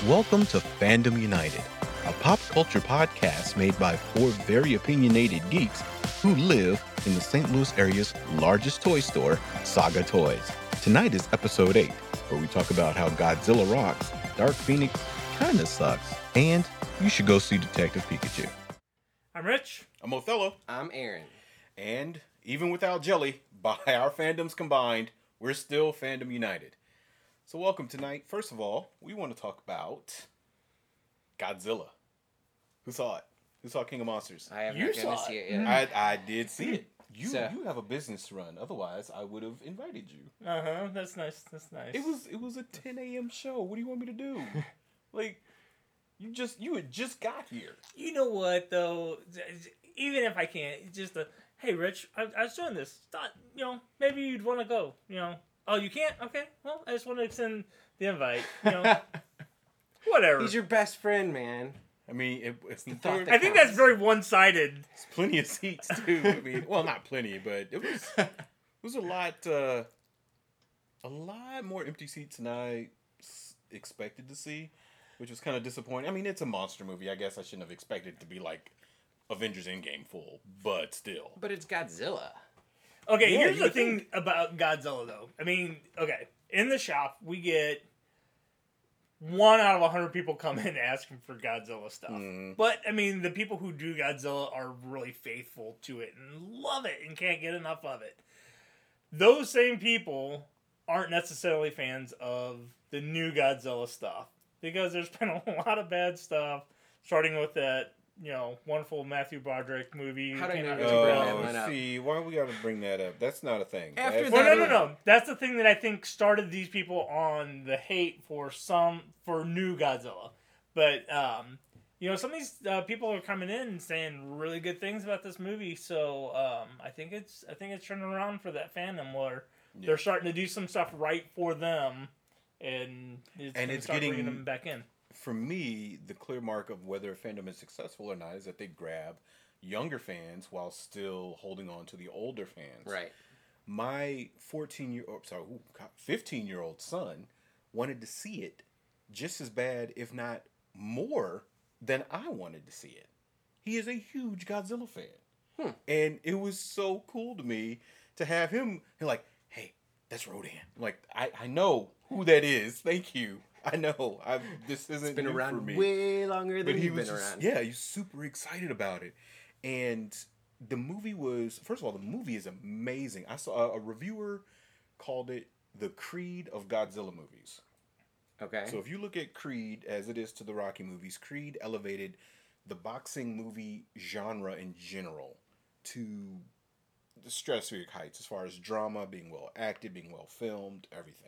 Welcome to Fandom United, a pop culture podcast made by four very opinionated geeks who live in the St. Louis area's largest toy store, Saga Toys. Tonight is episode 8, where we talk about how Godzilla rocks, Dark Phoenix kinda sucks, and you should go see Detective Pikachu. I'm Rich. I'm Othello. I'm Aaron. And even without Jelly, by our fandoms combined, we're still Fandom United. So welcome tonight. First of all, we want to talk about Godzilla. Who saw it? Who saw King of Monsters? I have You not gonna saw see it. it yet. I did see it. You So- you have a business to run. Otherwise, I would have invited you. That's nice. That's nice. It was a 10 a.m. show. What do you want me to do? Like, you had just got here. You know what though? Even if I can't, just hey, Rich, I was doing this. Thought maybe you'd want to go. Oh, you can't? Okay. Well, I just want to extend the invite. Whatever. He's your best friend, man. I mean, it's the thought third. that I think that's very one-sided. There's plenty of seats too. I mean, well, not plenty, but it was a lot more empty seats than I expected to see, which was kind of disappointing. I mean, it's a monster movie. I guess I shouldn't have expected it to be like Avengers Endgame full, but still. But it's Godzilla. Okay, Yeah, here's you the would thing think. about Godzilla, though. I mean, okay, in the shop, we get 1 out of 100 people come in asking for Godzilla stuff. But, I mean, the people who do Godzilla are really faithful to it and love it and can't get enough of it. Those same people aren't necessarily fans of the new Godzilla stuff because there's been a lot of bad stuff, starting with that wonderful Matthew Broderick movie. How do you came out know in to bring 2000. that one up? See, why we got to bring that up? That's not a thing. After That's- that- Well, no. That's the thing that I think started these people on the hate for new Godzilla. But some of these people are coming in and saying really good things about this movie. So I think it's turning around for that fandom where they're starting to do some stuff right for them, and it's getting bringing them back in. For me, the clear mark of whether a fandom is successful or not is that they grab younger fans while still holding on to the older fans. Right. My 15-year-old son wanted to see it just as bad, if not more, than I wanted to see it. He is a huge Godzilla fan. And it was so cool to me to have him like, hey, that's Rodan. I'm like, I know who that is. Thank you. I know. This isn't It's been new for around me. way longer than But he you've was been just, around. yeah, he's super excited about it. And the movie was, first of all, the movie is amazing. I saw a reviewer called it the Creed of Godzilla movies. Okay. So if you look at Creed as it is to the Rocky movies, Creed elevated the boxing movie genre in general to the stratospheric heights as far as drama, being well acted, being well filmed, everything.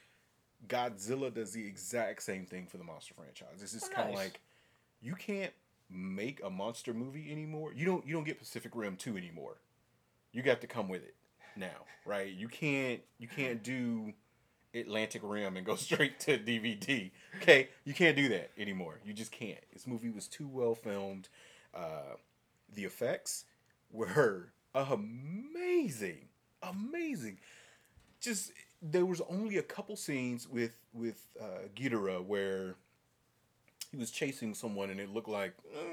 Godzilla does the exact same thing for the monster franchise. It's just kind of nice. like, you can't make a monster movie anymore. You don't get Pacific Rim 2 anymore. You got to come with it now, right? You can't do Atlantic Rim and go straight to DVD. Okay? You can't do that anymore. You just can't. This movie was too well filmed. The effects were amazing. Amazing. Just, there was only a couple scenes with Ghidorah where he was chasing someone and it looked like,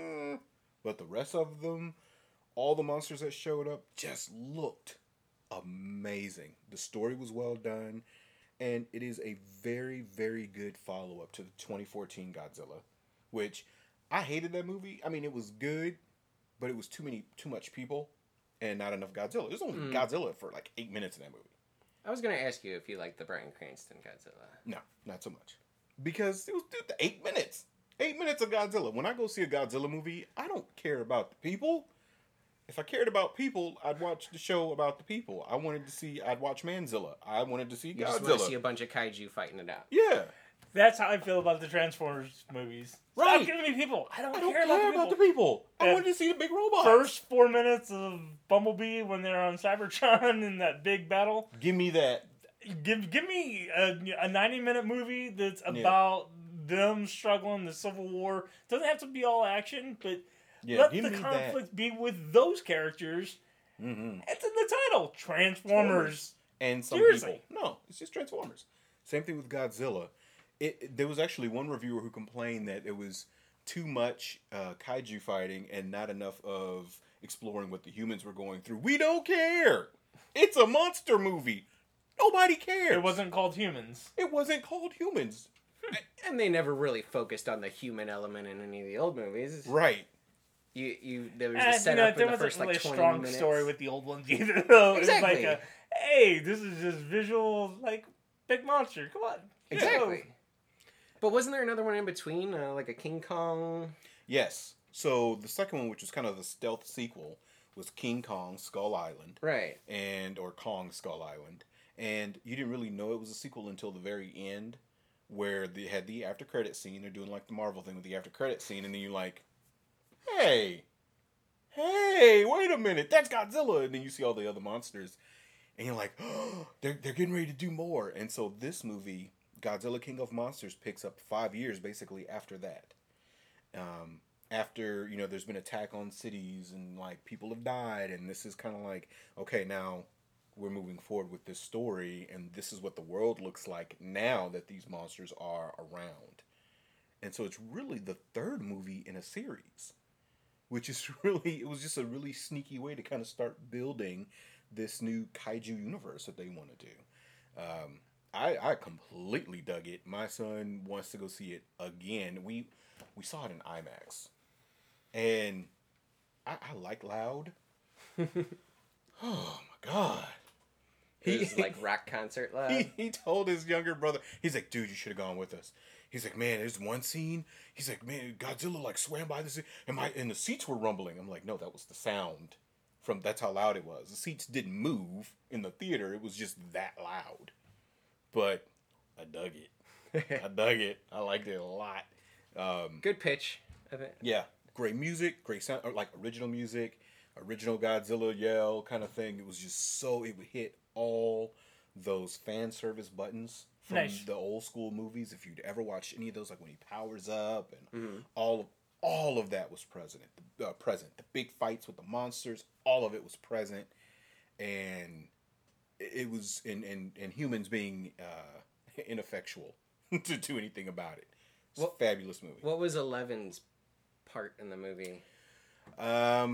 but the rest of them, all the monsters that showed up just looked amazing. The story was well done, and it is a very, very good follow-up to the 2014 Godzilla, which I hated that movie. I mean, it was good, but it was too much people and not enough Godzilla. There's only Godzilla for like 8 minutes in that movie. I was going to ask you if you like the Bryan Cranston Godzilla. No, not so much. Because it was 8 minutes. 8 minutes of Godzilla. When I go see a Godzilla movie, I don't care about the people. If I cared about people, I'd watch the show about the people. I'd watch Manzilla. I wanted to see You just want to see Godzilla. a bunch of kaiju fighting it out. Yeah. That's how I feel about the Transformers movies. Right. Stop giving me people. I don't I don't care about the people. I Yeah. wanted to see the big robot. First 4 minutes of Bumblebee when they're on Cybertron in that big battle. Give me that. Give me a 90-minute movie that's about them struggling, the Civil War. Doesn't have to be all action, but let give the me conflict be with those characters. Mm-hmm. It's in the title. Transformers. And some Seriously. people. No, it's just Transformers. Same thing with Godzilla. There was actually one reviewer who complained that it was too much kaiju fighting and not enough of exploring what the humans were going through. We don't care. It's a monster movie. Nobody cares. It wasn't called Humans. It wasn't called Humans. And they never really focused on the human element in any of the old movies. Right. There was a setup in the first really like 20 strong minutes. story with the old ones either, though. Exactly. It was like, hey, this is just visual, like, big monster. Come on. Exactly. But wasn't there another one in between, like a King Kong? Yes. So the second one, which was kind of the stealth sequel, was King Kong Skull Island. Right. Or Kong Skull Island. And you didn't really know it was a sequel until the very end, where they had the after credit scene. They're doing like the Marvel thing with the after credit scene, and then you're like, hey, wait a minute, that's Godzilla. And then you see all the other monsters, and you're like, oh, they're getting ready to do more. And so this movie, Godzilla King of Monsters, picks up 5 years basically after that. After, there's been attack on cities and like people have died, and this is kind of like, okay, now we're moving forward with this story, and this is what the world looks like now that these monsters are around. And so it's really the third movie in a series, which is it was just a really sneaky way to kind of start building this new kaiju universe that they want to do. I completely dug it. My son wants to go see it again. We saw it in IMAX, and I like loud. Oh my God. It was like rock concert loud. He told his younger brother, he's like, dude, you should have gone with us. He's like, man, there's one scene. He's like, man, Godzilla like swam by this, and the seats were rumbling. I'm like, no, that was the sound that's how loud it was. The seats didn't move in the theater. It was just that loud. But I dug it. I liked it a lot. Good pitch of it. Yeah, great music, great sound, like original music, original Godzilla yell kind of thing. It was just it would hit all those fan service buttons from the old school movies. If you'd ever watched any of those, like when he powers up and all of that was present. The big fights with the monsters, all of it was present, and it was and humans being ineffectual to do anything about it. It's a fabulous movie. What was Eleven's part in the movie? Let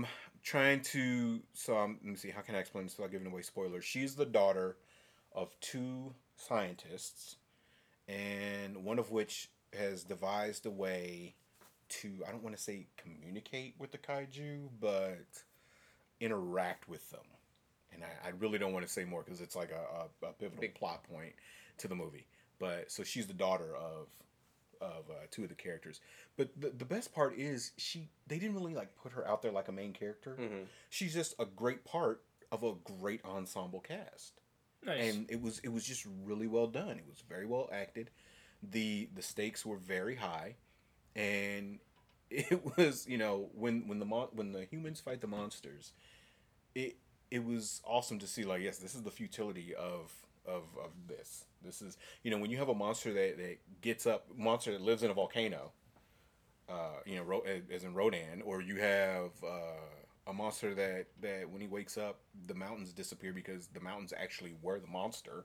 me see, how can I explain this without giving away spoilers? She's the daughter of two scientists, and one of which has devised a way to, I don't want to say communicate with the kaiju, but interact with them. And I really don't want to say more because it's like a pivotal plot point to the movie. But so she's the daughter of two of the characters. But the best part is they didn't really like put her out there like a main character. Mm-hmm. She's just a great part of a great ensemble cast. Nice. And it was just really well done. It was very well acted. The stakes were very high, and it was, when the humans fight the monsters, it was awesome to see, like, yes, this is the futility of this. This is, when you have a monster that gets up, monster that lives in a volcano, as in Rodan, or you have a monster that when he wakes up, the mountains disappear because the mountains actually were the monster.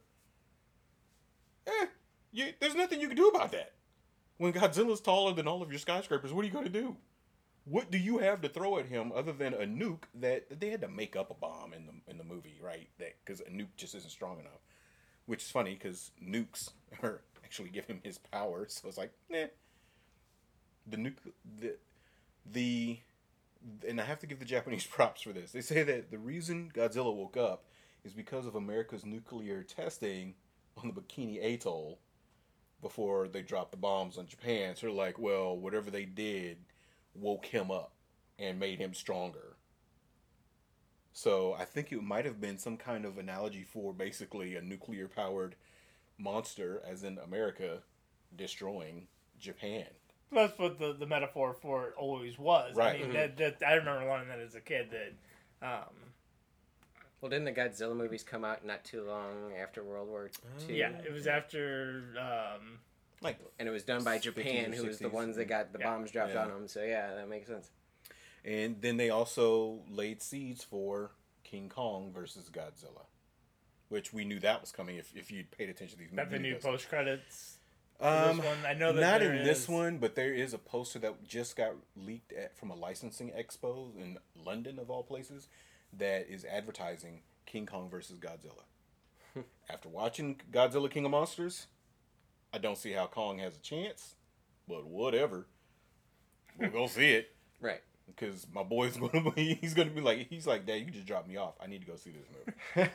There's nothing you can do about that. When Godzilla's taller than all of your skyscrapers, what are you going to do? What do you have to throw at him other than a nuke that they had to make up a bomb in the movie, right? Because a nuke just isn't strong enough. Which is funny because nukes actually give him his power, so it's like, The nuke, and I have to give the Japanese props for this. They say that the reason Godzilla woke up is because of America's nuclear testing on the Bikini Atoll before they dropped the bombs on Japan. So they're like, well, whatever they did woke him up and made him stronger. So I think it might have been some kind of analogy for basically a nuclear-powered monster, as in America, destroying Japan. That's what the metaphor for it always was. Right. I mean, that I remember learning that as a kid. Well, didn't the Godzilla movies come out not too long after World War II? Yeah, it was after... and it was done by Japan, who was the ones that got the bombs dropped on them. So yeah, that makes sense. And then they also laid seeds for King Kong versus Godzilla, which we knew that was coming if you'd paid attention to these movies. The new post-credits This one? I know that not there in this is. one, but there is a poster that just got leaked from a licensing expo in London, of all places, that is advertising King Kong versus Godzilla. After watching Godzilla King of Monsters, I don't see how Kong has a chance, but whatever. We'll go see it. Right. Because my boy's gonna be, he's like, Dad, you just dropped me off. I need to go see this movie.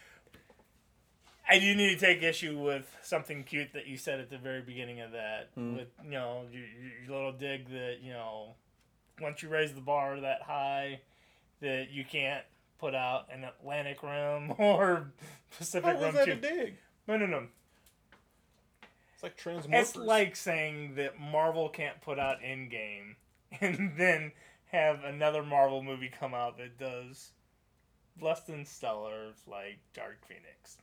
I do need to take issue with something cute that you said at the very beginning of that. With, your little dig that, once you raise the bar that high, that you can't put out an Atlantic Rim or Pacific How Rim was that 2. a dig? No. It's like Transmorphers. It's like saying that Marvel can't put out Endgame and then have another Marvel movie come out that does less than stellar, like Dark Phoenix.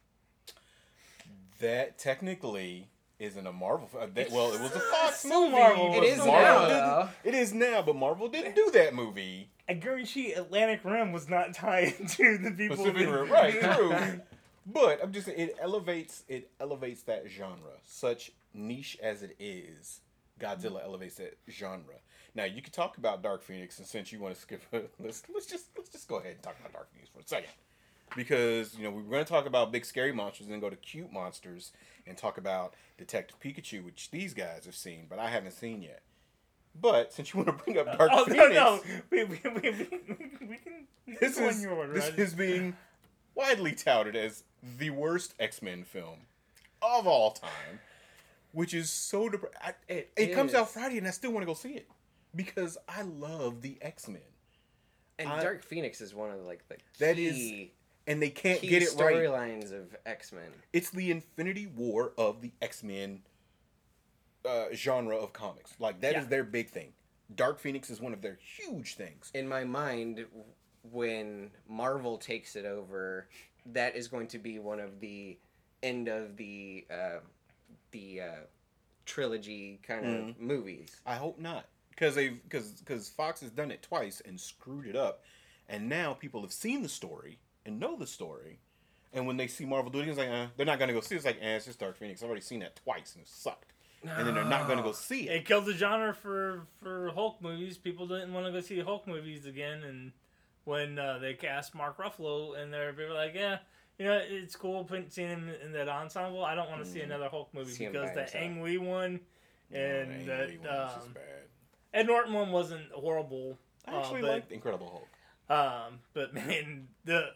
That technically isn't a Marvel. Well, it was a Fox movie. Marvel. It is Marvel now. It is now, but Marvel didn't do that movie. I guarantee Atlantic Rim was not tied to the people. Pacific Rim, right? True. But I'm just saying, it elevates that genre. Such niche as it is, Godzilla elevates that genre. Now you could talk about Dark Phoenix, and since you want to skip, let's just go ahead and talk about Dark Phoenix for a second. Because, we were going to talk about big scary monsters and then go to cute monsters and talk about Detective Pikachu, which these guys have seen, but I haven't seen yet. But since you want to bring up Dark Phoenix... No. We can... This is being widely touted as the worst X-Men film of all time, which is so... It comes out Friday and I still want to go see it because I love the X-Men. And Dark Phoenix is one of the key... That is... And they can't key get it right. Storylines of X-Men. It's the Infinity War of the X-Men genre of comics. Like, that is their big thing. Dark Phoenix is one of their huge things. In my mind, when Marvel takes it over, that is going to be one of the end of the trilogy kind of movies. I hope not. Because Fox has done it twice and screwed it up. And now people have seen the story and know the story, and when they see Marvel do it, it's like, they're not gonna go see it. It's like, it's just Dark Phoenix. I've already seen that twice and it sucked. No. And then they're not gonna go see it. It killed the genre for Hulk movies. People didn't want to go see Hulk movies again, and when they cast Mark Ruffalo, and they were like, it's cool seeing him in that ensemble. I don't want to see another Hulk movie because the Ang Lee one and Ed Norton one wasn't horrible. I actually liked Incredible Hulk. But man, the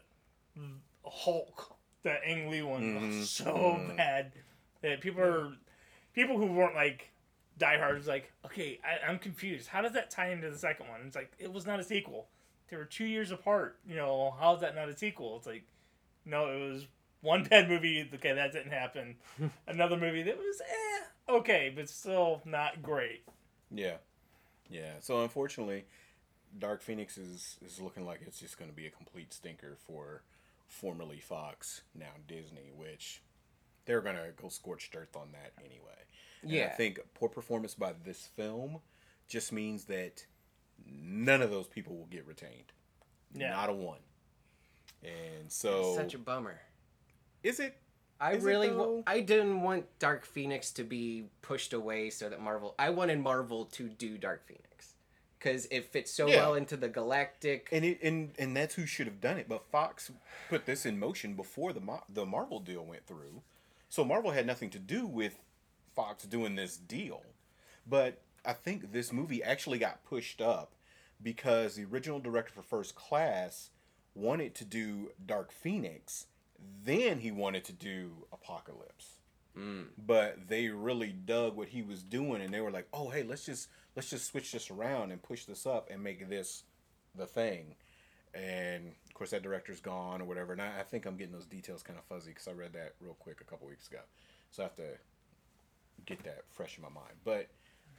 Hulk, the Ang Lee one, was so bad that people who weren't like diehards like, okay, I'm confused. How does that tie into the second one? It's like, it was not a sequel. They were 2 years apart. How is that not a sequel? It's like, no, it was one bad movie. Okay, that didn't happen. Another movie that was okay, but still not great. Yeah. So unfortunately, Dark Phoenix is looking like it's just going to be a complete stinker for formerly Fox, now Disney, which they're going to go scorched earth on that anyway. And I think poor performance by this film just means that none of those people will get retained. Yeah. Not a one. And so... It's such a bummer. Is it? I didn't want Dark Phoenix to be pushed away so that I wanted Marvel to do Dark Phoenix. Because it fits so well into the galactic... And that's who should have done it. But Fox put this in motion before the Marvel deal went through. So Marvel had nothing to do with Fox doing this deal. But I think this movie actually got pushed up because the original director for First Class wanted to do Dark Phoenix. Then he wanted to do Apocalypse. But they really dug what he was doing, and they were like, "Oh, hey, let's just switch this around and push this up and make this the thing." And of course, that director's gone or whatever. And I think I'm getting those details kind of fuzzy because I read that real quick a couple weeks ago, so I have to get that fresh in my mind. But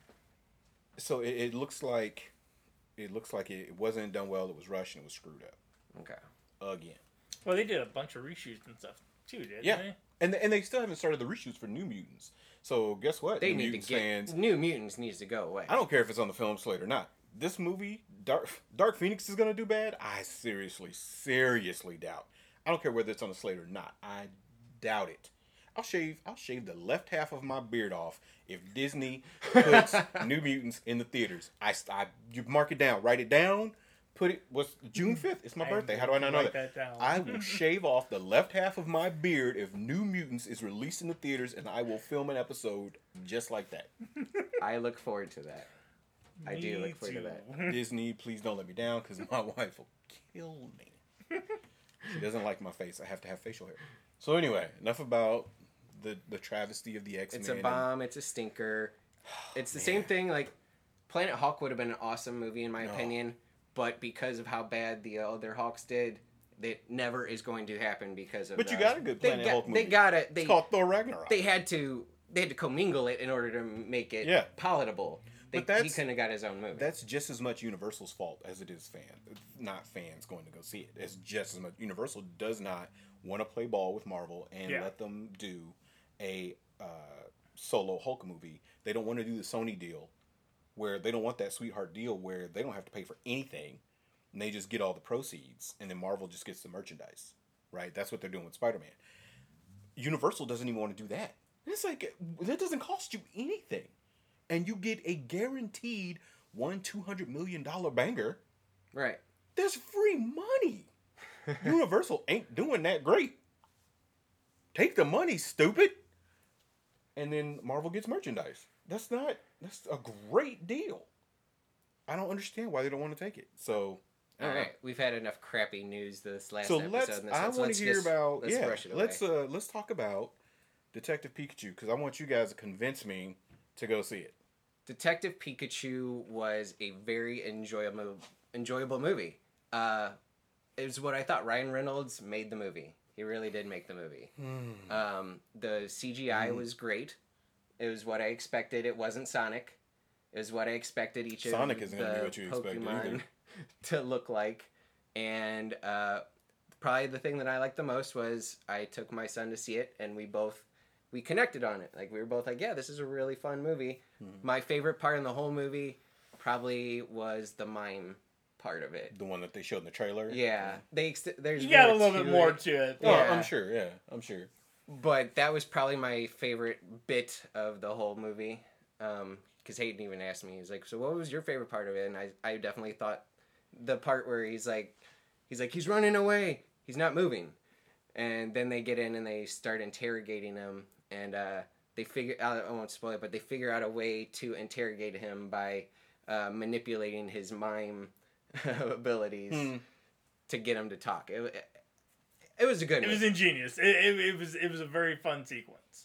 so it looks like it wasn't done well. It was rushed and it was screwed up. Okay. Again. Well, they did a bunch of reshoots and stuff too, didn't they? And they still haven't started the reshoots for New Mutants. So guess what? They need to get New Mutants needs to go away. I don't care if it's on the film slate or not. This movie, Dark Phoenix, is gonna do bad. I seriously doubt. I don't care whether it's on the slate or not. I doubt it. I'll shave the left half of my beard off if Disney puts New Mutants in the theaters. You mark it down, write it down. Put it. What's June 5th? It's my birthday. How do I not know that? I will shave off the left half of my beard if New Mutants is released in the theaters, and I will film an episode just like that. I look forward to that. I do look forward to that. Disney, please don't let me down, because my wife will kill me. She doesn't like my face. I have to have facial hair. So anyway, enough about the travesty of the X-Men. It's a bomb. It's a stinker. It's the same thing. Like Planet Hulk would have been an awesome movie in my opinion. But because of how bad the other Hulks did, it never is going to happen because of. But you got a good Planet Hulk movie. They got it. It's called Thor Ragnarok. They had to commingle it in order to make it palatable. He couldn't have got his own movie. That's just as much Universal's fault as it is not fans going to go see it. It's just as much. Universal does not want to play ball with Marvel and let them do a solo Hulk movie. They don't want to do the Sony deal, where they don't want that sweetheart deal where they don't have to pay for anything and they just get all the proceeds and then Marvel just gets the merchandise, right? That's what they're doing with Spider-Man. Universal doesn't even want to do that. It's like, that doesn't cost you anything. And you get a guaranteed $200 million banger. Right. There's free money. Universal ain't doing that great. Take the money, stupid. And then Marvel gets merchandise. That's a great deal. I don't understand why they don't want to take it. So, all right, we've had enough crappy news this last episode. I want to hear about. Let's talk about Detective Pikachu, because I want you guys to convince me to go see it. Detective Pikachu was a very enjoyable movie. It was what I thought. Ryan Reynolds made the movie. He really did make the movie. The CGI was great. It was what I expected. It wasn't Sonic. It was what I expected Sonic isn't going to be what you expected either. To look like. And probably the thing that I liked the most was I took my son to see it, and we connected on it. Like, we were both like, yeah, this is a really fun movie. My favorite part in the whole movie probably was the mime part of it. The one that they showed in the trailer? Yeah. There's you got a little bit more to it. Yeah. Oh, I'm sure. Yeah, I'm sure. But that was probably my favorite bit of the whole movie. Because Hayden even asked me, he's like, so what was your favorite part of it? And I definitely thought the part where he's like, he's running away. He's not moving. And then they get in and they start interrogating him. And they figure out, I won't spoil it, but they figure out a way to interrogate him by manipulating his mime abilities to get him to talk. It was a good movie. It was ingenious. It was a very fun sequence.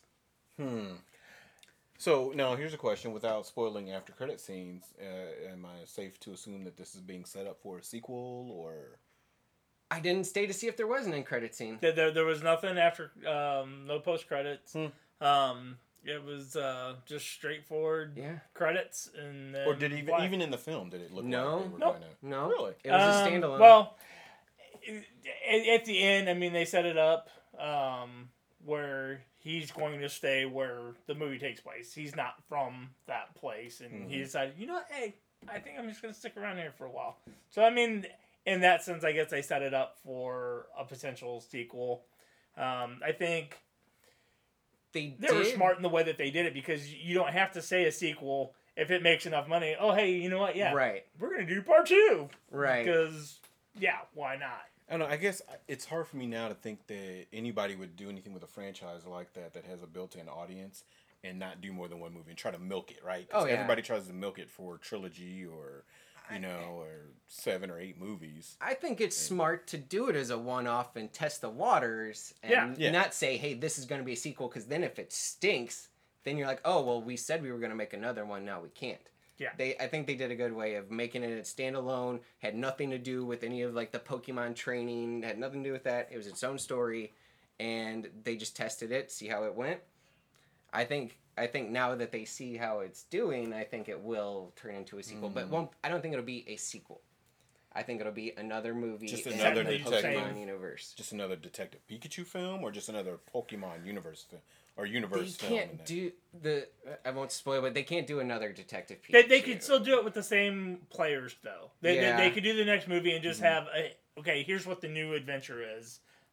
So now here's a question: without spoiling after credit scenes, am I safe to assume that this is being set up for a sequel, or? I didn't stay to see if there was an end credit scene. There was nothing after, no post credits. It was just straightforward credits, and then or did even in the film did it look like they were going to? No, really? It was a standalone. Well, at the end, I mean, they set it up where he's going to stay where the movie takes place. He's not from that place, and he decided, you know what, hey, I think I'm just going to stick around here for a while. So, I mean, in that sense, I guess they set it up for a potential sequel. I think they were smart in the way that they did it, because you don't have to say a sequel if it makes enough money. Oh, hey, you know what? Yeah, right. We're going to do part 2. Right. Because, yeah, why not? I don't know. I guess it's hard for me now to think that anybody would do anything with a franchise like that has a built-in audience and not do more than one movie and try to milk it, right? Oh, yeah. Everybody tries to milk it for a trilogy or 7 or 8 movies. I think it's smart to do it as a one-off and test the waters and not say, hey, this is going to be a sequel, because then if it stinks, then you're like, oh, well, we said we were going to make another one, now we can't. Yeah. I think they did a good way of making it a standalone, had nothing to do with any of like the Pokemon training, had nothing to do with that. It was its own story, and they just tested it, see how it went. I think now that they see how it's doing, I think it will turn into a sequel. But I don't think it'll be a sequel. I think it'll be another movie just in another the Pokemon universe. Just another Detective Pikachu film, or just another Pokemon universe film, or universe film. They can't do the. I won't spoil, but they can't do another Detective Pikachu. They could still do it with the same players, though. They could do the next movie and just have okay. Here's what the new adventure is.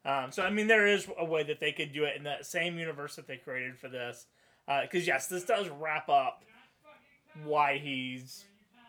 So I mean, there is a way that they could do it in that same universe that they created for this. Because yes, this does wrap up why he's,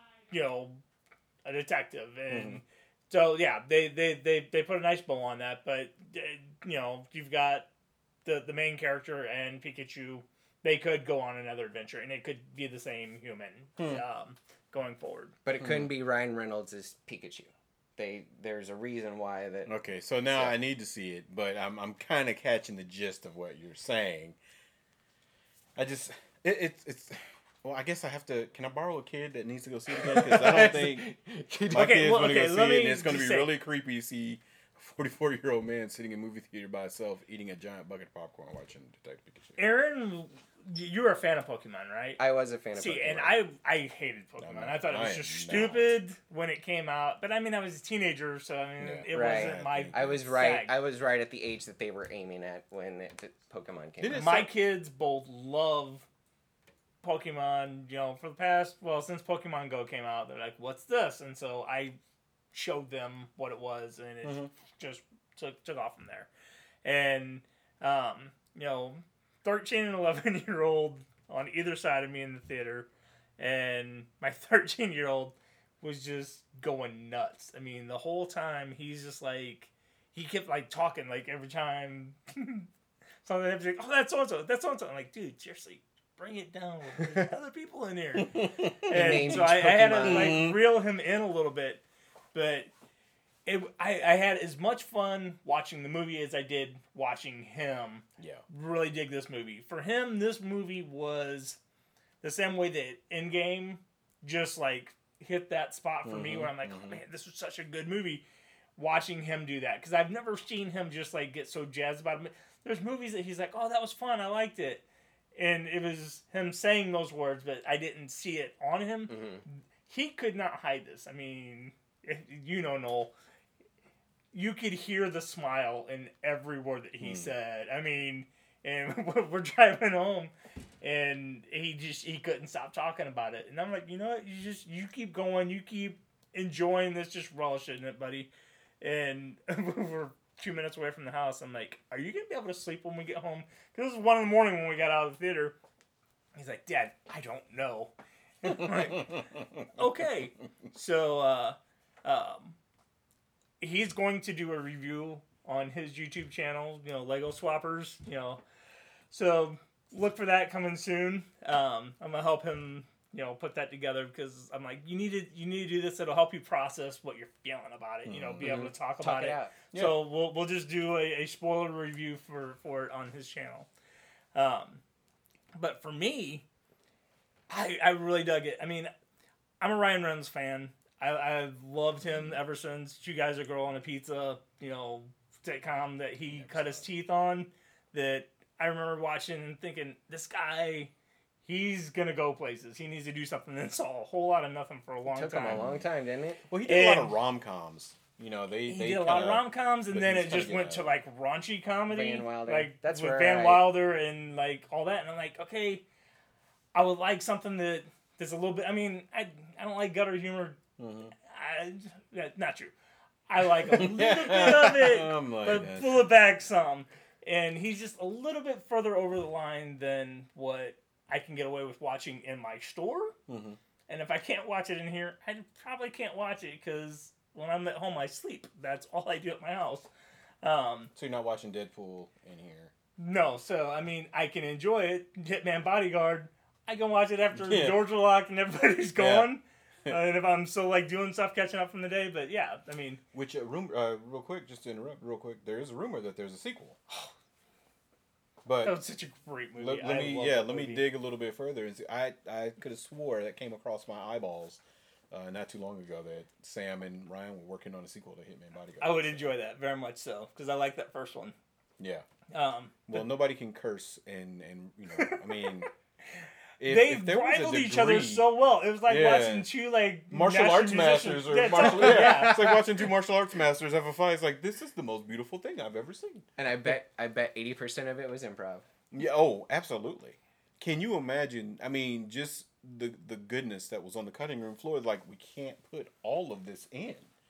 a detective, and so yeah, they put a nice bow on that. But you've got the main character and Pikachu. They could go on another adventure, and it could be the same human going forward. But it couldn't be Ryan Reynolds as Pikachu. There's a reason why that. Okay, so now I need to see it, but I'm kind of catching the gist of what you're saying. I just it's. Well, I guess I have to. Can I borrow a kid that needs to go see it again? Because I don't think my kid's going to go see it, and it's going to be really creepy to see a 44-year-old man sitting in a movie theater by himself eating a giant bucket of popcorn watching Detective Pikachu. Aaron, you were a fan of Pokemon, right? I was a fan of Pokemon. See, and I hated Pokemon. I thought it was just stupid when it came out. But I mean, I was a teenager, so I mean, it wasn't my. I was right. I was right at the age that they were aiming at when Pokemon came out. My kids both love Pokemon, for the past, since Pokemon Go came out, they're like, what's this? And so I showed them what it was, and it just took off from there. And, 13 and 11-year-old on either side of me in the theater, and my 13-year-old was just going nuts. I mean, the whole time, he's just like, he kept, like, talking, like, every time something happens, like, oh, that's so-and-so, that's so-and-so. I'm like, dude, seriously, bring it down. There's other people in here. And so I had to like reel him in a little bit, but I had as much fun watching the movie as I did watching him. Yeah, really dig this movie. For him, this movie was the same way that Endgame just like hit that spot for me where I'm like, oh man, this was such a good movie. Watching him do that, because I've never seen him just like get so jazzed about it. There's movies that he's like, oh, that was fun, I liked it. And it was him saying those words, but I didn't see it on him. He could not hide this. I mean, Noel, you could hear the smile in every word that he said. I mean, and we're driving home, and he couldn't stop talking about it. And I'm like, you know what? You keep going. You keep enjoying this. Just relish in it, buddy. And we're 2 minutes away from the house. I'm like, are you going to be able to sleep when we get home? Because it was 1 a.m. when we got out of the theater. He's like, Dad, I don't know. I'm like, okay. So, he's going to do a review on his YouTube channel, Lego Swappers, So, look for that coming soon. I'm going to help him, put that together, because I'm like, you need to do this. It'll help you process what you're feeling about it, be able to talk about it. Out. Yeah. So we'll just do a spoiler review for it on his channel. But for me, I really dug it. I mean, I'm a Ryan Reynolds fan. I've loved him ever since You Guys Are Girl on a Pizza, sitcom that he cut his teeth on. That I remember watching and thinking, this guy, he's going to go places. He needs to do something. And saw a whole lot of nothing for a long time. Took him a long time, didn't it? Well, he did a lot of rom-coms. He did a lot of rom-coms, and then it just went to like raunchy comedy. Van Wilder. Like, that's with Van Wilder and like all that. And I'm like, okay, I would like something that's a little bit, I mean, I don't like gutter humor. Not true. I like a little bit of it, but pull it back some. And he's just a little bit further over the line than what I can get away with watching in my store. And if I can't watch it in here, I probably can't watch it, because when I'm at home, I sleep. That's all I do at my house. So you're not watching Deadpool in here? No. So, I mean, I can enjoy it. Hitman Bodyguard, I can watch it after Georgia Lock and everybody's gone. And if I'm still like doing stuff, catching up from the day. But yeah, I mean. Which, real quick, just to interrupt real quick, there is a rumor that there's a sequel. But that was such a great movie. Let me dig a little bit further. I could have swore that came across my eyeballs not too long ago that Sam and Ryan were working on a sequel to Hitman Bodyguard. I would enjoy that very much so, because I like that first one. Yeah. Well, nobody can curse, and I mean. They rivaled each other so well. It was like watching two martial arts masters, it's like watching two martial arts masters have a fight. It's like, this is the most beautiful thing I've ever seen. And I bet 80% of it was improv. Yeah. Oh, absolutely. Can you imagine? I mean, just the goodness that was on the cutting room floor. Like, we can't put all of this in,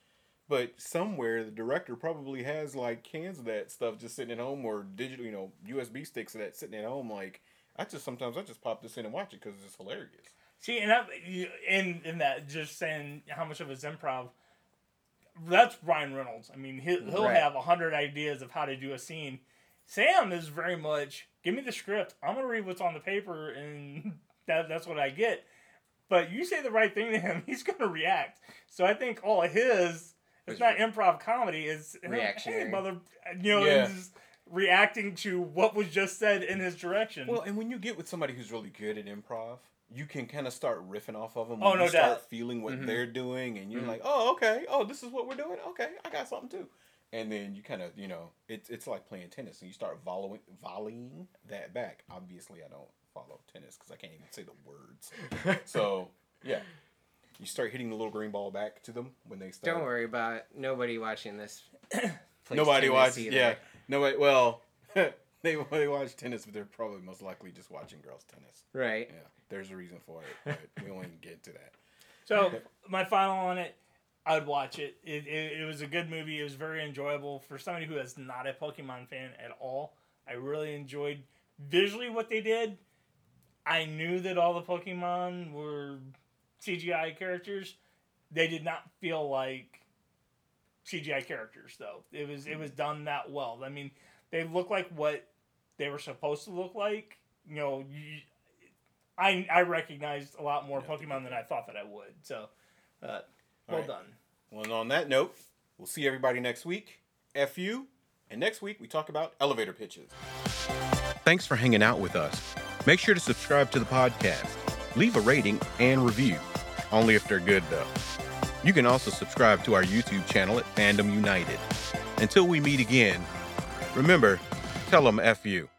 But somewhere the director probably has like cans of that stuff just sitting at home, or digital, USB sticks of that sitting at home. Like sometimes I just pop this in and watch it because it's hilarious. See, and in that, just saying how much of it's improv. That's Ryan Reynolds. I mean, he'll Right. have 100 ideas of how to do a scene. Sam is very much, give me the script. I'm gonna read what's on the paper, and that's what I get. But you say the right thing to him, he's gonna react. So I think all of his, it's not improv comedy, it's reactionary. hey, mother, Yeah. and just reacting to what was just said in his direction. Well, and when you get with somebody who's really good at improv, you can kind of start riffing off of them. Oh, When no you start doubt. feeling what Mhm. they're doing, and you're Mhm. like, oh, okay. Oh, this is what we're doing. Okay, I got something too. And then you kind of, it's like playing tennis, and you start volleying that back. Obviously, I don't follow tennis because I can't even say the words. So, yeah. You start hitting the little green ball back to them when they start. Don't worry about it. Nobody watching this. plays Nobody tennis watches. either. Yeah. Nobody. Well, they watch tennis, but they're probably most likely just watching girls' tennis. Right. Yeah. There's a reason for it, but we won't even get to that. So my final on it, I would watch it. It was a good movie. It was very enjoyable for somebody who is not a Pokemon fan at all. I really enjoyed visually what they did. I knew that all the Pokemon were CGI characters. They did not feel like CGI characters, though. It was done that well. I mean, they look like what they were supposed to look like. I recognized a lot more Pokemon than I thought that I would. So, well right. done. Well, and on that note, we'll see everybody next week. F you. And next week, we talk about elevator pitches. Thanks for hanging out with us. Make sure to subscribe to the podcast. Leave a rating and review. Only if they're good, though. You can also subscribe to our YouTube channel at Fandom United. Until we meet again, remember, tell them F you.